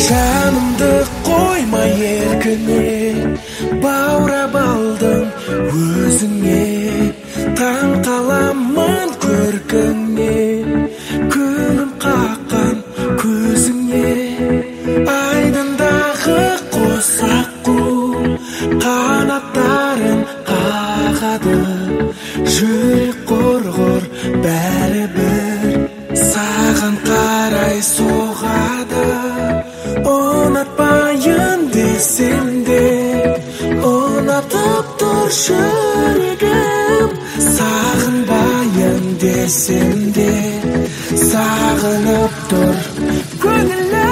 Жанымды қойма еркіне, баурап алдым өзіңе. Таң қаламын көркіңе, күлім қаққан көзіңе. Айдындағы құс аққу қанаттарын қағады. Жүрек құрғыр бәрібір саған қарай соғады. Ұнатпайын десем де ұнатып тұр жүрегім. Сағынбайын десем де сағынып тұр көңілім.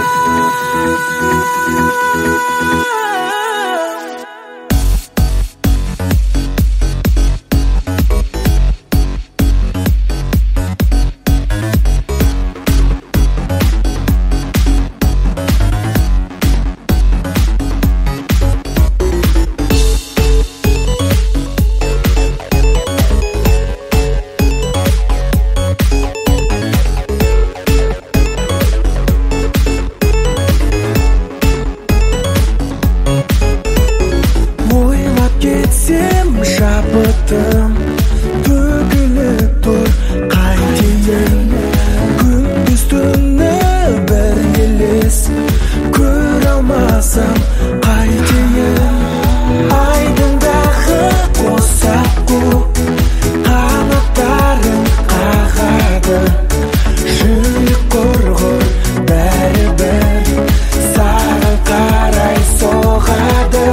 Шабытым төгіліп тұр қайтейін. Күндіз түні бір елес көре алмасам қайтейін. Айдындағы құс аққу қанаттарын қағады. Жүрек құрғыр бәрібір саған қарай соғады.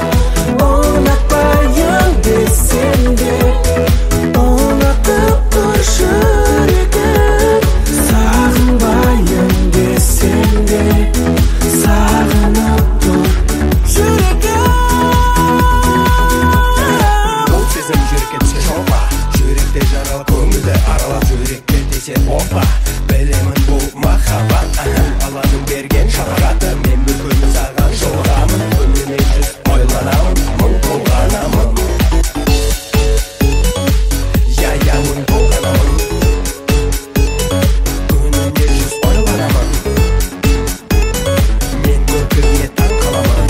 Опа, білемін бұл махаббат, Алланың берген шапағаты. Мен бір күні саған жолығамын, күніне жүз ойланамын, мың толғанамын. Мың толғанамын, күніне жүз ойланамын. Мен көркіңе таң қаламын,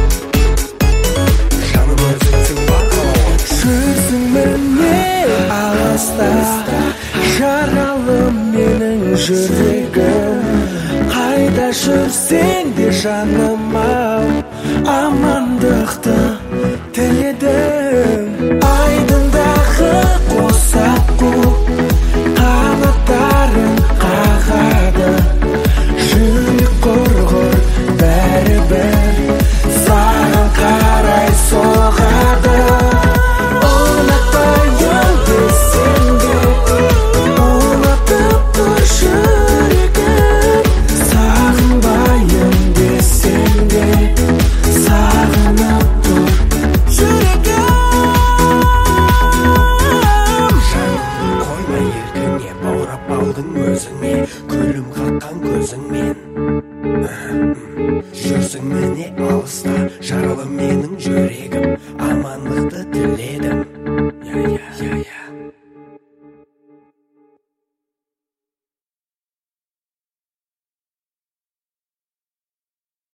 жаным өзіңсің бар қалауым. Жүрсің міне алыста, жаралы менің жүрегім. Қайда жүрсең де жаным-ау, амандықты тіледім. Айдындағы құс аққу қанаттарын қағады. Жүрек құрғыр бәрібір саған қарай соғады. Күлім қаққан көзіңмен жүрсің міне алыста, жаралы менің жүрегім. Амандықты тіледім.